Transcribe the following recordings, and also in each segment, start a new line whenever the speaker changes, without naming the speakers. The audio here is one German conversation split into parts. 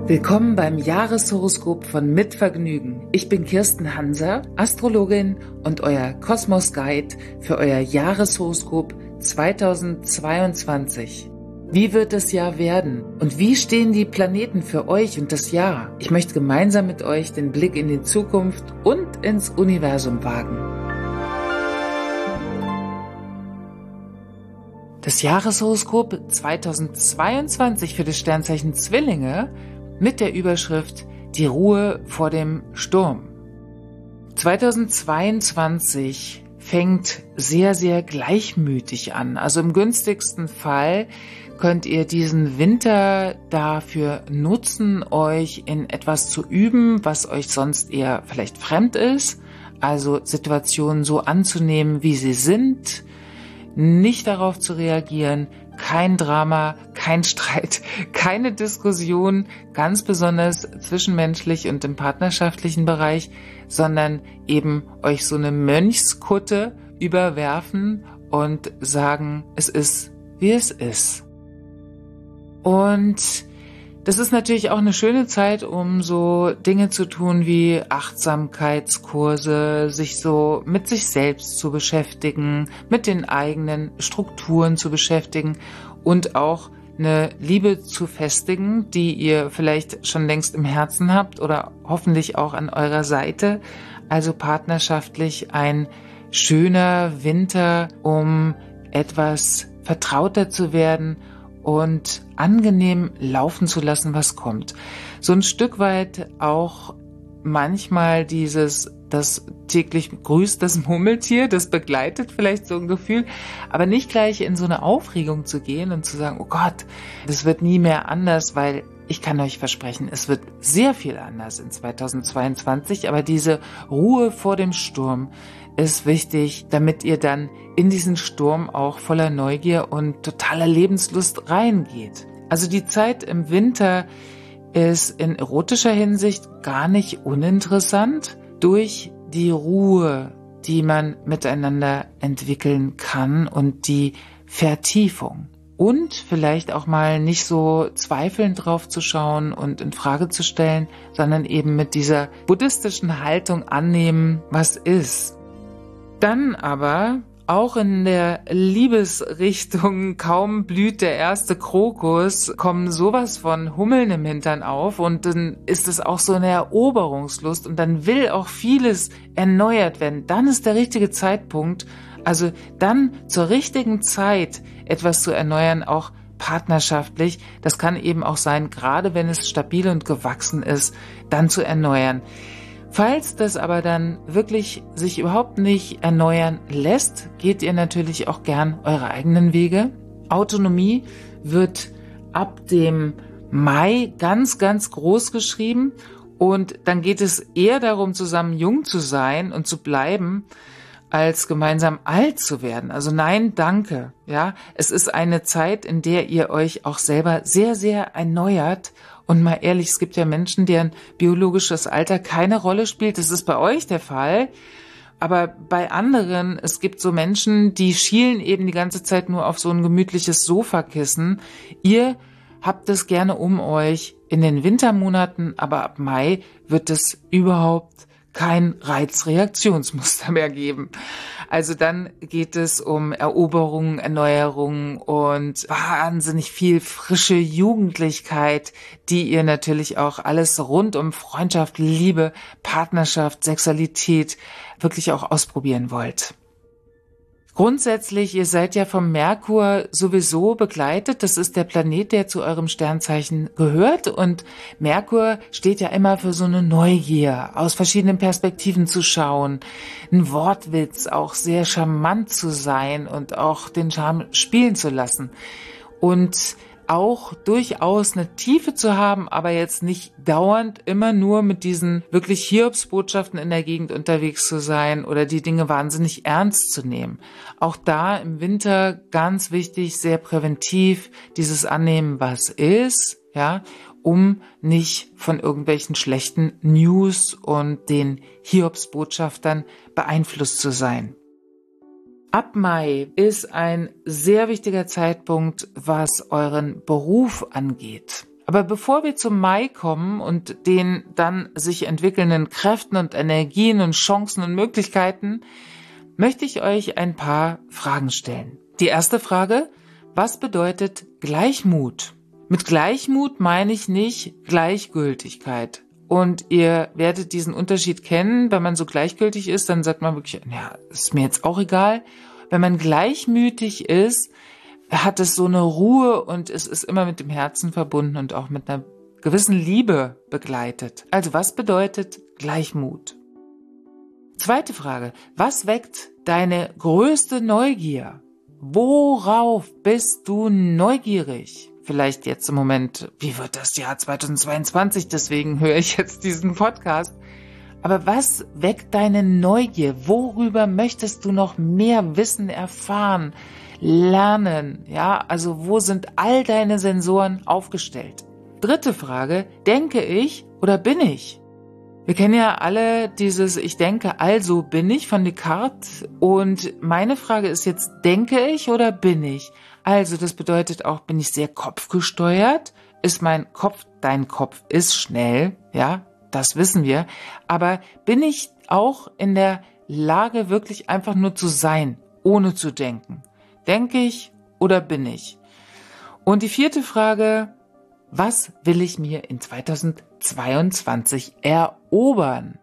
Willkommen beim Jahreshoroskop von Mit Vergnügen. Ich bin Kirsten Hanser, Astrologin und euer Kosmos-Guide für euer Jahreshoroskop 2022. Wie wird das Jahr werden und wie stehen die Planeten für euch und das Jahr? Ich möchte gemeinsam mit euch den Blick in die Zukunft und ins Universum wagen. Das Jahreshoroskop 2022 für das Sternzeichen Zwillinge mit der Überschrift Die Ruhe vor dem Sturm. 2022 fängt sehr, sehr gleichmütig an. Also im günstigsten Fall könnt ihr diesen Winter dafür nutzen, euch in etwas zu üben, was euch sonst eher vielleicht fremd ist. Also Situationen so anzunehmen, wie sie sind, nicht darauf zu reagieren, kein Drama, kein Streit, keine Diskussion, ganz besonders zwischenmenschlich und im partnerschaftlichen Bereich, sondern eben euch so eine Mönchskutte überwerfen und sagen, es ist, wie es ist. Und das ist natürlich auch eine schöne Zeit, um so Dinge zu tun wie Achtsamkeitskurse, sich so mit sich selbst zu beschäftigen, mit den eigenen Strukturen zu beschäftigen und auch eine Liebe zu festigen, die ihr vielleicht schon längst im Herzen habt oder hoffentlich auch an eurer Seite. Also partnerschaftlich ein schöner Winter, um etwas vertrauter zu werden und angenehm laufen zu lassen, was kommt. So ein Stück weit auch manchmal das täglich grüßt das Murmeltier, das begleitet vielleicht so ein Gefühl, aber nicht gleich in so eine Aufregung zu gehen und zu sagen, oh Gott, das wird nie mehr anders, weil ich kann euch versprechen, es wird sehr viel anders in 2022, aber diese Ruhe vor dem Sturm ist wichtig, damit ihr dann in diesen Sturm auch voller Neugier und totaler Lebenslust reingeht. Also die Zeit im Winter ist in erotischer Hinsicht gar nicht uninteressant durch die Ruhe, die man miteinander entwickeln kann und die Vertiefung. Und vielleicht auch mal nicht so zweifelnd drauf zu schauen und in Frage zu stellen, sondern eben mit dieser buddhistischen Haltung annehmen, was ist. Dann aber auch in der Liebesrichtung, kaum blüht der erste Krokus, kommen sowas von Hummeln im Hintern auf und dann ist es auch so eine Eroberungslust und dann will auch vieles erneuert werden. Dann ist der richtige Zeitpunkt, also dann zur richtigen Zeit etwas zu erneuern, auch partnerschaftlich. Das kann eben auch sein, gerade wenn es stabil und gewachsen ist, dann zu erneuern. Falls das aber dann wirklich sich überhaupt nicht erneuern lässt, geht ihr natürlich auch gern eure eigenen Wege. Autonomie wird ab dem Mai ganz, ganz groß geschrieben und dann geht es eher darum, zusammen jung zu sein und zu bleiben, als gemeinsam alt zu werden. Also nein, danke. Ja, es ist eine Zeit, in der ihr euch auch selber sehr, sehr erneuert. Und mal ehrlich, es gibt ja Menschen, deren biologisches Alter keine Rolle spielt. Das ist bei euch der Fall. Aber bei anderen, es gibt so Menschen, die schielen eben die ganze Zeit nur auf so ein gemütliches Sofakissen. Ihr habt es gerne um euch in den Wintermonaten, aber ab Mai wird es überhaupt kein Reizreaktionsmuster mehr geben. Also dann geht es um Eroberung, Erneuerung und wahnsinnig viel frische Jugendlichkeit, die ihr natürlich auch alles rund um Freundschaft, Liebe, Partnerschaft, Sexualität wirklich auch ausprobieren wollt. Grundsätzlich, ihr seid ja vom Merkur sowieso begleitet. Das ist der Planet, der zu eurem Sternzeichen gehört. Und Merkur steht ja immer für so eine Neugier, aus verschiedenen Perspektiven zu schauen, ein Wortwitz, auch sehr charmant zu sein und auch den Charme spielen zu lassen. Und auch durchaus eine Tiefe zu haben, aber jetzt nicht dauernd immer nur mit diesen wirklich Hiobsbotschaften in der Gegend unterwegs zu sein oder die Dinge wahnsinnig ernst zu nehmen. Auch da im Winter ganz wichtig, sehr präventiv, dieses Annehmen, was ist, ja, um nicht von irgendwelchen schlechten News und den Hiobsbotschaftern beeinflusst zu sein. Ab Mai ist ein sehr wichtiger Zeitpunkt, was euren Beruf angeht. Aber bevor wir zum Mai kommen und den dann sich entwickelnden Kräften und Energien und Chancen und Möglichkeiten, möchte ich euch ein paar Fragen stellen. Die erste Frage: Was bedeutet Gleichmut? Mit Gleichmut meine ich nicht Gleichgültigkeit. Und ihr werdet diesen Unterschied kennen. Wenn man so gleichgültig ist, dann sagt man wirklich, ja, ist mir jetzt auch egal. Wenn man gleichmütig ist, hat es so eine Ruhe und es ist immer mit dem Herzen verbunden und auch mit einer gewissen Liebe begleitet. Also was bedeutet Gleichmut? Zweite Frage: Was weckt deine größte Neugier? Worauf bist du neugierig? Vielleicht jetzt im Moment, wie wird das Jahr 2022? Deswegen höre ich jetzt diesen Podcast. Aber was weckt deine Neugier? Worüber möchtest du noch mehr wissen, erfahren, lernen? Ja, also wo sind all deine Sensoren aufgestellt? Dritte Frage: Denke ich oder bin ich? Wir kennen ja alle dieses Ich denke, also bin ich von Descartes. Und meine Frage ist jetzt, denke ich oder bin ich? Also das bedeutet auch, bin ich sehr kopfgesteuert? Ist mein Kopf, dein Kopf ist schnell, ja, das wissen wir. Aber bin ich auch in der Lage, wirklich einfach nur zu sein, ohne zu denken? Denke ich oder bin ich? Und die vierte Frage: Was will ich mir in 2022 erobern?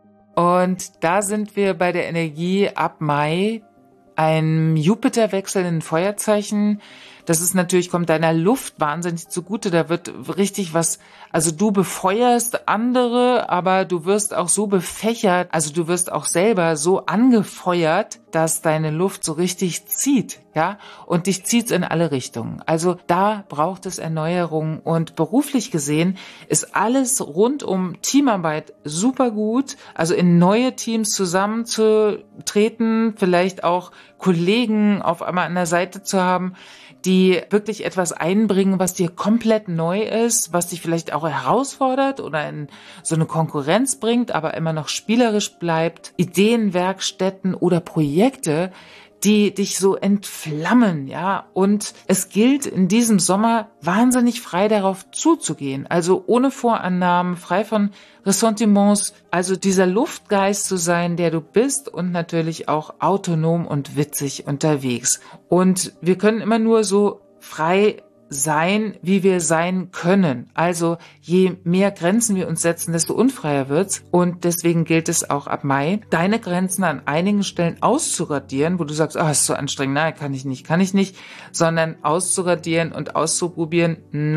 Und da sind wir bei der Energie ab Mai, ein Jupiterwechsel in Feuerzeichen. Das ist natürlich, kommt deiner Luft wahnsinnig zugute. Da wird richtig was, also du befeuerst andere, aber du wirst auch so befächert, also du wirst auch selber so angefeuert, dass deine Luft so richtig zieht, ja, und dich zieht's in alle Richtungen. Also da braucht es Erneuerung und beruflich gesehen ist alles rund um Teamarbeit super gut, also in neue Teams zusammenzutreten, vielleicht auch Kollegen auf einmal an der Seite zu haben, die wirklich etwas einbringen, was dir komplett neu ist, was dich vielleicht auch herausfordert oder in so eine Konkurrenz bringt, aber immer noch spielerisch bleibt. Ideenwerkstätten oder Projekte, die dich so entflammen, ja. Und es gilt in diesem Sommer wahnsinnig frei darauf zuzugehen. Also ohne Vorannahmen, frei von Ressentiments, also dieser Luftgeist zu sein, der du bist und natürlich auch autonom und witzig unterwegs. Und wir können immer nur so frei sein, wie wir sein können. Also je mehr Grenzen wir uns setzen, desto unfreier wird's. Und deswegen gilt es auch ab Mai, deine Grenzen an einigen Stellen auszuradieren, wo du sagst, ist so anstrengend, nein, kann ich nicht, sondern auszuradieren und auszuprobieren,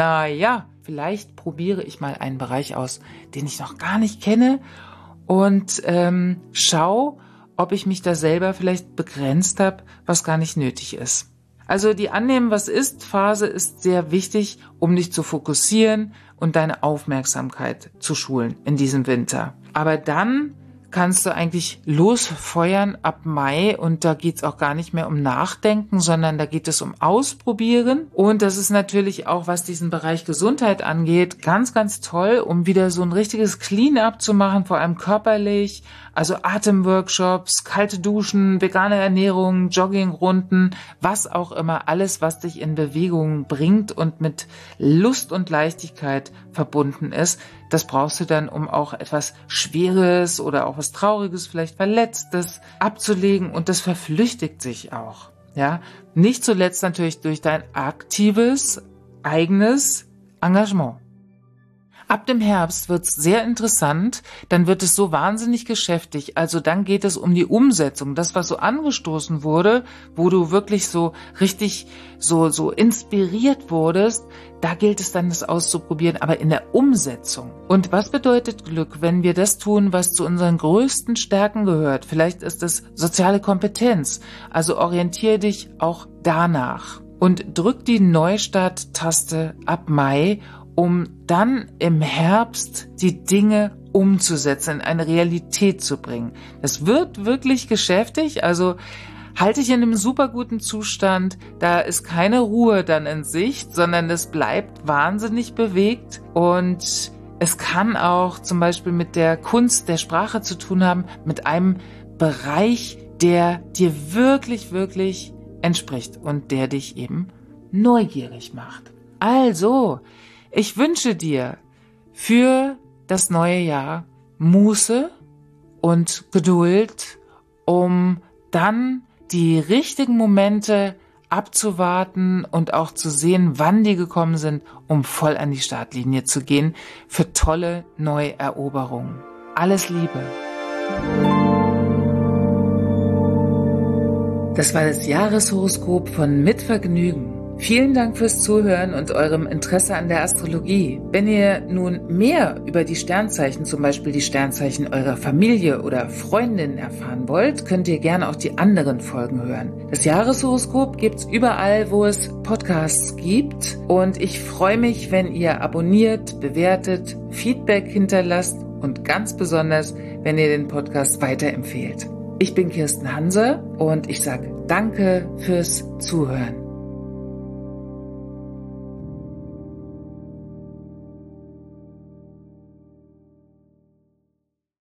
vielleicht probiere ich mal einen Bereich aus, den ich noch gar nicht kenne und schau, ob ich mich da selber vielleicht begrenzt habe, was gar nicht nötig ist. Also die Annehmen, was ist Phase ist sehr wichtig, um dich zu fokussieren und deine Aufmerksamkeit zu schulen in diesem Winter. Aber dann kannst du eigentlich losfeuern ab Mai und da geht's auch gar nicht mehr um Nachdenken, sondern da geht es um Ausprobieren. Und das ist natürlich auch, was diesen Bereich Gesundheit angeht, ganz, ganz toll, um wieder so ein richtiges Clean-up zu machen, vor allem körperlich. Also Atemworkshops, kalte Duschen, vegane Ernährung, Joggingrunden, was auch immer, alles, was dich in Bewegung bringt und mit Lust und Leichtigkeit verbunden ist. Das brauchst du dann, um auch etwas Schweres oder auch was Trauriges, vielleicht Verletztes abzulegen und das verflüchtigt sich auch. Ja, nicht zuletzt natürlich durch dein aktives, eigenes Engagement. Ab dem Herbst wird's sehr interessant, dann wird es so wahnsinnig geschäftig, also dann geht es um die Umsetzung, das, was so angestoßen wurde, wo du wirklich so richtig so inspiriert wurdest, da gilt es dann, das auszuprobieren, aber in der Umsetzung. Und was bedeutet Glück, wenn wir das tun, was zu unseren größten Stärken gehört? Vielleicht ist es soziale Kompetenz, also orientiere dich auch danach und drück die Neustart-Taste ab Mai, um dann im Herbst die Dinge umzusetzen, in eine Realität zu bringen. Das wird wirklich geschäftig, also halte dich in einem super guten Zustand, da ist keine Ruhe dann in Sicht, sondern es bleibt wahnsinnig bewegt und es kann auch zum Beispiel mit der Kunst der Sprache zu tun haben, mit einem Bereich, der dir wirklich, wirklich entspricht und der dich eben neugierig macht. Also, Ich wünsche dir für das neue Jahr Muße und Geduld, um dann die richtigen Momente abzuwarten und auch zu sehen, wann die gekommen sind, um voll an die Startlinie zu gehen für tolle Neueroberungen. Alles Liebe. Das war das Jahreshoroskop von Mit Vergnügen. Vielen Dank fürs Zuhören und eurem Interesse an der Astrologie. Wenn ihr nun mehr über die Sternzeichen, zum Beispiel die Sternzeichen eurer Familie oder Freundinnen erfahren wollt, könnt ihr gerne auch die anderen Folgen hören. Das Jahreshoroskop gibt's überall, wo es Podcasts gibt. Und ich freue mich, wenn ihr abonniert, bewertet, Feedback hinterlasst und ganz besonders, wenn ihr den Podcast weiterempfehlt. Ich bin Kirsten Hanse und ich sage Danke fürs Zuhören.